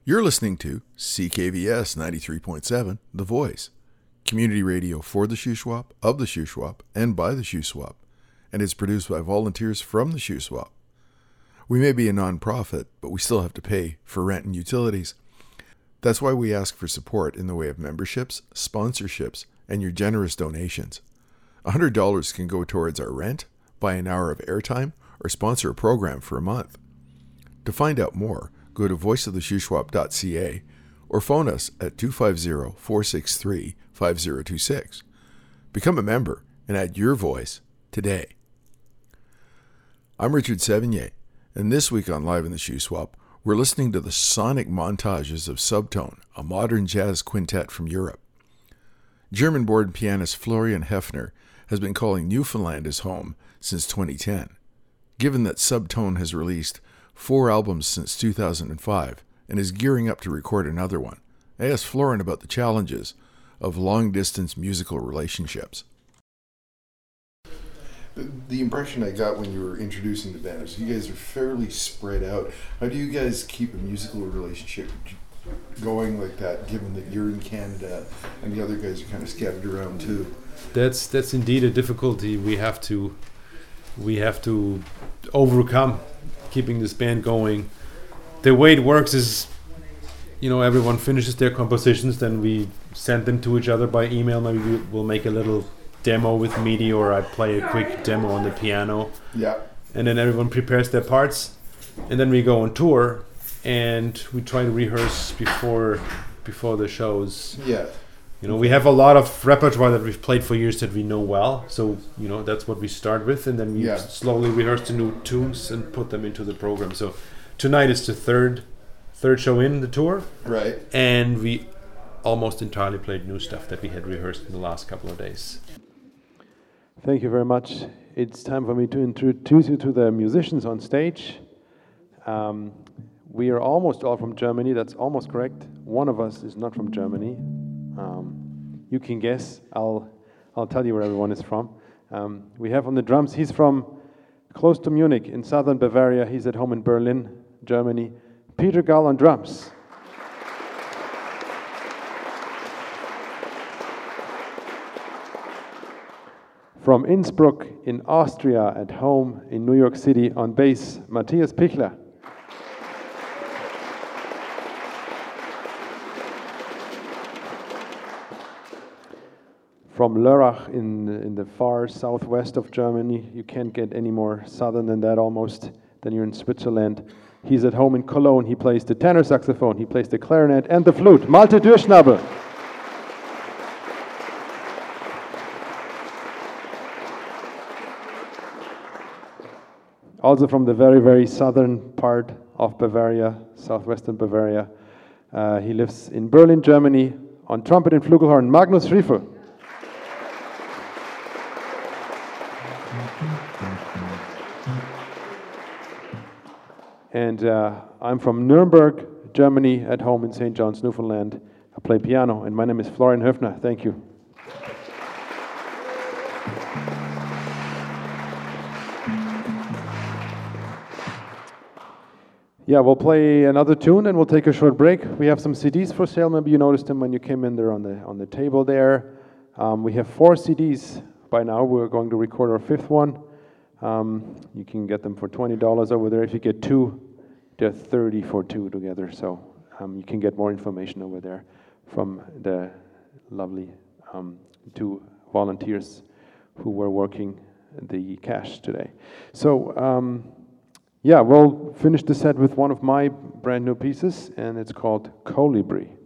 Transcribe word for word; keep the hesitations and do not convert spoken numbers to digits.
You're listening to C K V S ninety-three point seven, The Voice, community radio for the Shuswap, of the Shuswap, and by the Shuswap, and is produced by volunteers from the Shuswap. We may be a non-profit, but we still have to pay for rent and utilities. That's why we ask for support in the way of memberships, sponsorships, and your generous donations. one hundred dollars can go towards our rent, buy an hour of airtime, or sponsor a program for a month. To find out more, go to voice of the shuswap dot c a or phone us at two five zero, four six three, five zero two six. Become a member and add your voice today. I'm Richard Sevigny, and this week on Live in the Shuswap, we're listening to the sonic montages of Subtone, a modern jazz quintet from Europe. German-born pianist Florian Hefner has been calling Newfoundland his home since twenty ten. Given that Subtone has released four albums since two thousand five and is gearing up to record another one, I asked Florian about the challenges of long-distance musical relationships. The impression I got when you were introducing the band is you guys are fairly spread out. How do you guys keep a musical relationship going like that, given that you're in Canada and the other guys are kind of scattered around too? That's that's indeed a difficulty we have to we have to overcome, keeping this band going. The way it works is, you know, everyone finishes their compositions, then we send them to each other by email. Maybe we, we'll make a little demo with MIDI, or I play a quick demo on the piano. Yeah. And then everyone prepares their parts, and then we go on tour, and we try to rehearse before before the shows. Yeah. You know, we have a lot of repertoire that we've played for years that we know well, so, you know, that's what we start with, and then we yeah. slowly rehearse the new tunes and put them into the program. So tonight is the third third show in the tour. Right. And we almost entirely played new stuff that we had rehearsed in the last couple of days. Thank you very much. It's time for me to introduce you to the musicians on stage. Um, we are almost all from Germany. That's almost correct. One of us is not from Germany. Um, you can guess. I'll I'll tell you where everyone is from. Um, we have on the drums, he's from close to Munich in southern Bavaria. He's at home in Berlin, Germany. Peter Gall on drums. From Innsbruck in Austria, at home in New York City on bass, Matthias Pichler. From Lörrach in, in the far southwest of Germany. You can't get any more southern than that almost, than you're in Switzerland. He's at home in Cologne. He plays the tenor saxophone, he plays the clarinet and the flute. Malte Dürschnabel. Also from the very, very southern part of Bavaria, southwestern Bavaria. Uh, he lives in Berlin, Germany. On trumpet and flugelhorn, Magnus Riefel. And uh, I'm from Nuremberg, Germany, at home in Saint John's, Newfoundland. I play piano, and my name is Florian Höfner. Thank you. Yeah, we'll play another tune, and we'll take a short break. We have some C Ds for sale. Maybe you noticed them when you came in there on the on the table there. Um, we have four C Ds by now. We're going to record our fifth one. Um, you can get them for twenty dollars over there. If you get two, they're thirty for two together. So um, you can get more information over there from the lovely um, two volunteers who were working the cash today. So um, yeah, we'll finish the set with one of my brand new pieces, and it's called Colibri.